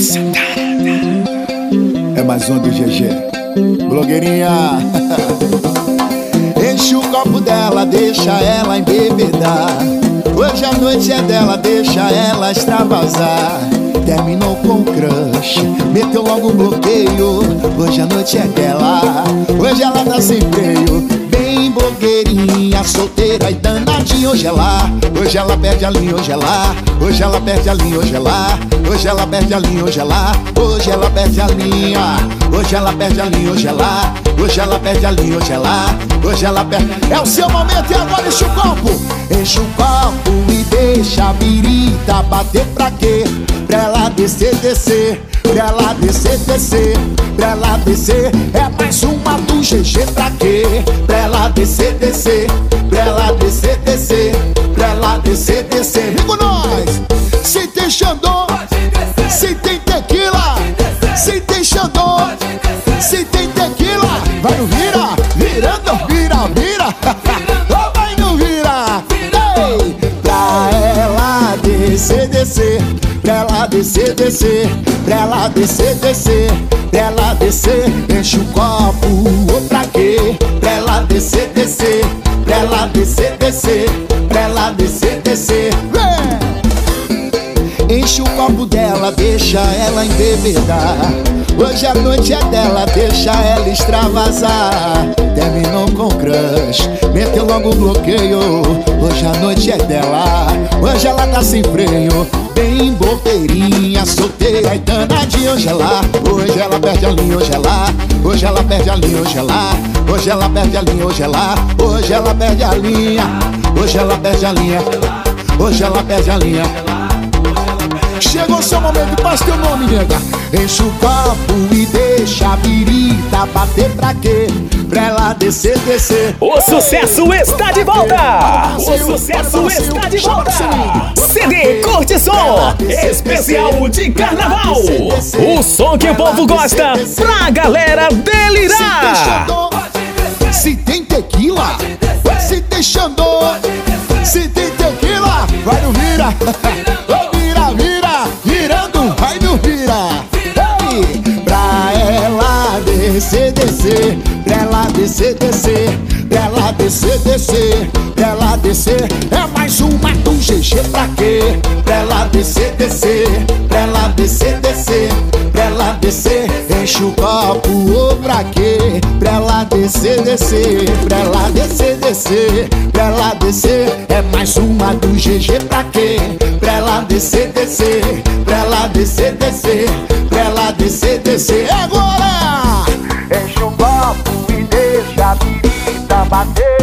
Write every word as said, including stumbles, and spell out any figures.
É mais um do G G. Blogueirinha. Enche o copo dela, deixa ela embebedar. Hoje a noite é dela, deixa ela extravasar. Terminou com o crush, meteu logo um bloqueio. Hoje a noite é dela, hoje ela tá sem freio. Bem blogueirinha, solteira e danadinha. Hoje ela, hoje ela perde a linha, hoje ela, hoje ela perde a linha, hoje ela, hoje ela perde a linha, hoje ela, hoje ela perde a linha, hoje ela perde a linha, hoje ela, hoje ela perde a linha, hoje ela, hoje ela perde. É o seu momento e agora enche o copo, enche o copo e deixa a birita bater pra quê? Pra ela descer, descer, pra ela descer, descer, pra ela descer. É mais uma do G G pra quê? Pra ela descer, descer, pra ela descer, descer, pra ela descer, descer. Vem com nós! Se tem Xandô, se tem tequila, se tem Xandô, se tem tequila. Vai no vira, virando, vira, vira. Vai no vira. Ei! Pra ela descer, descer, pra ela descer, descer, pra ela descer, descer, pra ela descer. Enche o copo, ou pra quê? Pra ela descer, descer, pra ela descer, descer, pra ela descer, descer. Vem! Enche o copo dela, deixa ela embebedar. Hoje a noite é dela, deixa ela extravasar. Terminou com o crush, meteu logo o bloqueio. Hoje a noite é dela, hoje ela tá sem freio. Bem blogueirinha, solteira e danadinha. Hoje ela, hoje ela perde a linha, hoje ela, hoje ela perde a linha, hoje ela, hoje ela perde a linha, hoje ela, hoje ela perde a linha, hoje ela perde a linha, hoje ela perde a linha. Chegou o seu momento, faz teu nome, nega. Enche o copo e deixa a birita bater pra quê? Pra ela descer, descer. O sucesso está de volta! O sucesso está de volta! C D Curte Som, especial de carnaval. O som que o povo gosta pra galera delirar. Se tem tequila, se tem Xandô, se tem tequila, vai no vira. Vira, vira, virando, vai no vira. Ei! Pra ela descer, descer, pra ela descer, descer, pra ela descer, descer, pra ela descer. É mais uma do G G pra quê? Pra ela descer, descer, pra ela descer, descer, pra ela descer. Enche o copo, ou pra quê? Pra ela descer, descer, pra ela descer, descer, pra ela descer. É mais uma do G G pra quê? Pra ela descer, descer, pra ela descer, descer, pra ela descer, descer. Agora! Enche o copo e deixa a birita bater.